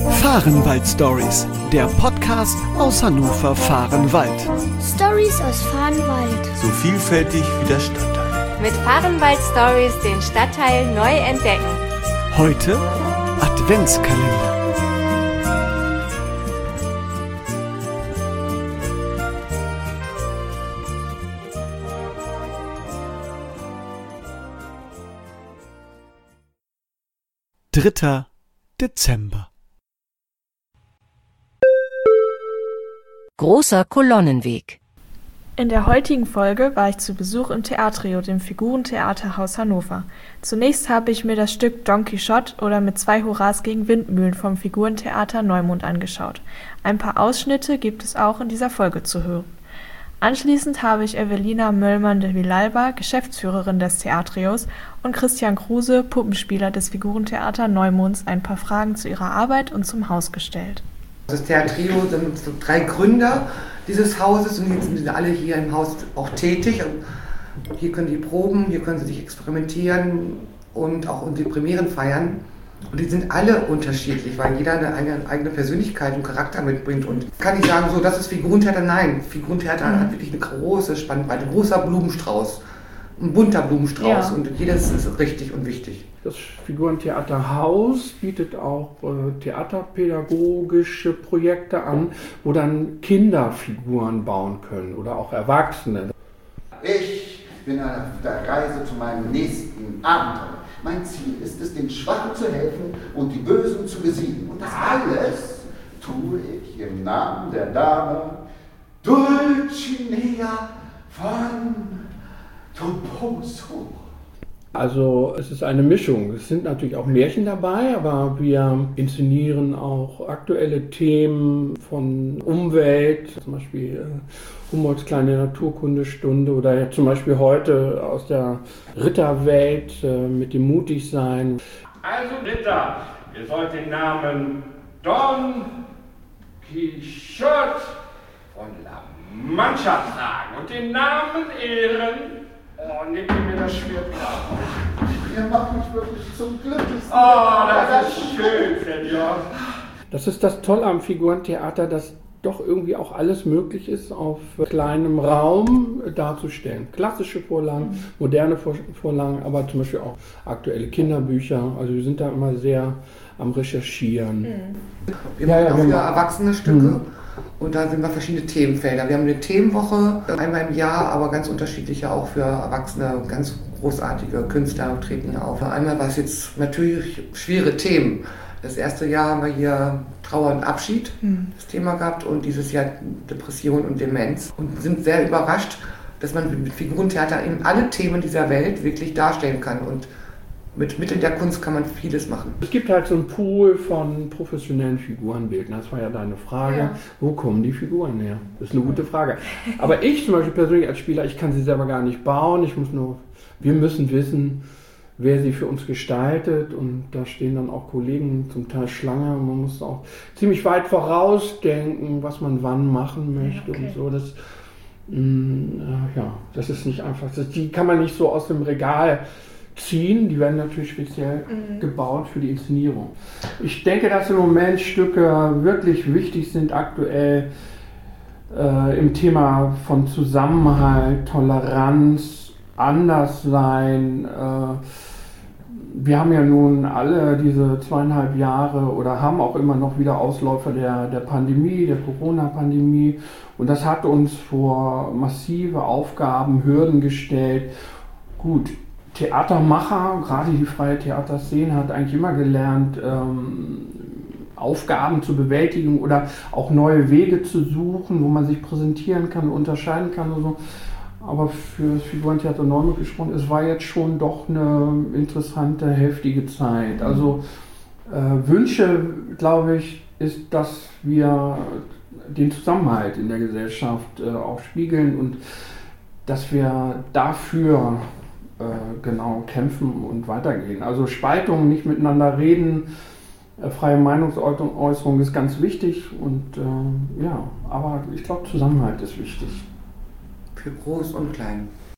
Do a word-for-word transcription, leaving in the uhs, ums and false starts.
Fahrenwald Stories, der Podcast aus Hannover Fahrenwald. Stories aus Fahrenwald. So vielfältig wie der Stadtteil. Mit Fahrenwald Stories den Stadtteil neu entdecken. Heute Adventskalender. dritter Dezember. Großer Kolonnenweg. In der heutigen Folge war ich zu Besuch im Theatrio, dem Figurentheaterhaus Hannover. Zunächst habe ich mir das Stück Don Quixote oder mit zwei Hurras gegen Windmühlen vom Figurentheater Neumond angeschaut. Ein paar Ausschnitte gibt es auch in dieser Folge zu hören. Anschließend habe ich Evelina Möllmann de Villalba, Geschäftsführerin des Theatrios, und Christian Kruse, Puppenspieler des Figurentheater Neumonds, ein paar Fragen zu ihrer Arbeit und zum Haus gestellt. Das Theatrio sind so drei Gründer dieses Hauses und jetzt sind alle hier im Haus auch tätig. Und hier können die proben, hier können sie sich experimentieren und auch unsere Premieren feiern. Und die sind alle unterschiedlich, weil jeder eine eigene, eigene Persönlichkeit und Charakter mitbringt. Und kann ich sagen, so, das ist Figurentheater? Nein, Figurentheater mhm. hat wirklich eine große Spannweite, ein großer Blumenstrauß, ein bunter Blumenstrauß. Ja. Und jedes ist richtig und wichtig. Das Figurentheaterhaus bietet auch äh, theaterpädagogische Projekte an, wo dann Kinder Figuren bauen können oder auch Erwachsene. Ich bin auf der Reise zu meinem nächsten Abenteuer. Mein Ziel ist es, den Schwachen zu helfen und die Bösen zu besiegen. Und das alles tue ich im Namen der Dame Dulcinea von Toboso. Also es ist eine Mischung. Es sind natürlich auch Märchen dabei, aber wir inszenieren auch aktuelle Themen von Umwelt, zum Beispiel Humboldts kleine Naturkundestunde oder ja zum Beispiel heute aus der Ritterwelt äh, mit dem Mutigsein. Also Ritter, ihr sollt den Namen Don Quixote von La Mancha tragen und den Namen ehren. Oh, nehmt ihr mir das Schwert ab. Ihr macht mich wirklich zum Glücklichsten. Oh, das ist schön, Senior. Das ist das Tolle am Figurentheater, dass doch irgendwie auch alles möglich ist, auf kleinem Raum darzustellen. Klassische Vorlagen, mhm. moderne Vorlagen, aber zum Beispiel auch aktuelle Kinderbücher. Also wir sind da immer sehr am Recherchieren. Mhm. Wir machen ja, auch für erwachsene Stücke. Mhm. Und da sind wir verschiedene Themenfelder. Wir haben eine Themenwoche, einmal im Jahr, aber ganz unterschiedliche auch für Erwachsene, ganz großartige Künstler treten auf. Einmal war es jetzt natürlich schwere Themen. Das erste Jahr haben wir hier Trauer und Abschied, mhm. das Thema gehabt, und dieses Jahr Depression und Demenz. Und sind sehr überrascht, dass man mit Figurentheater in alle Themen dieser Welt wirklich darstellen kann. Und mit Mitteln der Kunst kann man vieles machen. Es gibt halt so einen Pool von professionellen Figurenbildern. Das war ja deine Frage. Ja. Wo kommen die Figuren her? Das ist eine gute Frage. Aber ich zum Beispiel persönlich als Spieler, ich kann sie selber gar nicht bauen. Ich muss nur, wir müssen wissen, wer sie für uns gestaltet. Und da stehen dann auch Kollegen zum Teil Schlange. Und man muss auch ziemlich weit vorausdenken, was man wann machen möchte. Okay. Und so. Das, mh, ja, das ist nicht einfach. Das, die kann man nicht so aus dem Regal ziehen, die werden natürlich speziell mhm. gebaut für die Inszenierung. Ich denke, dass im Moment Stücke wirklich wichtig sind aktuell äh, im Thema von Zusammenhalt, Toleranz, Anderssein. Äh, wir haben ja nun alle diese zweieinhalb Jahre oder haben auch immer noch wieder Ausläufer der, der Pandemie, der Corona-Pandemie, und das hat uns vor massive Aufgaben, Hürden gestellt. Gut, Theatermacher, gerade die freie Theaterszene, hat eigentlich immer gelernt, ähm, Aufgaben zu bewältigen oder auch neue Wege zu suchen, wo man sich präsentieren kann, unterscheiden kann und so. Aber für das Figurentheater Neumond gesprochen, es war jetzt schon doch eine interessante, heftige Zeit. Also äh, Wünsche, glaube ich, ist, dass wir den Zusammenhalt in der Gesellschaft äh, auch spiegeln und dass wir dafür genau kämpfen und weitergehen. Also Spaltung, nicht miteinander reden, äh, freie Meinungsäußerung ist ganz wichtig und äh, ja, aber ich glaube Zusammenhalt ist wichtig. Für Groß und Klein.